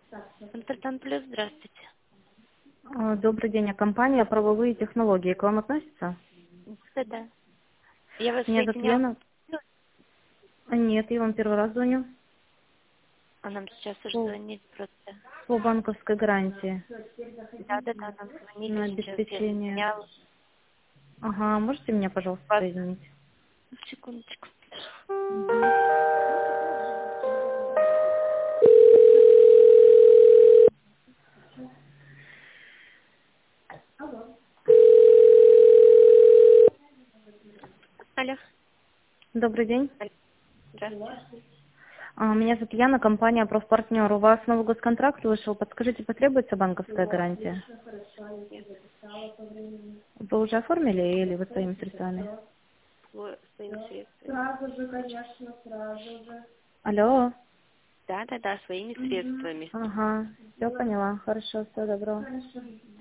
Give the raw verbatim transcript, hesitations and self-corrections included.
Консультант Плюс, здравствуйте. А, Добрый день, а компания «Правовые технологии» к вам относится? Да-да. Я вас Меня зовут соединяла. Лена. А, Нет, я вам первый раз звоню. А нам сейчас уже По, звонили просто. по банковской гарантии Да-да-да, нам звонили на сейчас, я обеспечение. соединяла. Ага, можете меня, пожалуйста, Вас, соединить? секундочку. Мгм. Алло. Добрый день. Алло. Здравствуйте. А, Меня зовут Яна, компания «Профпартнер». У вас новый госконтракт вышел. Подскажите, потребуется банковская гарантия? Нет, Вы уже оформили или вы своими средствами? сво- своими средствами. Алло. Да-да-да, своими средствами. Ага, все поняла. Хорошо, всего доброго.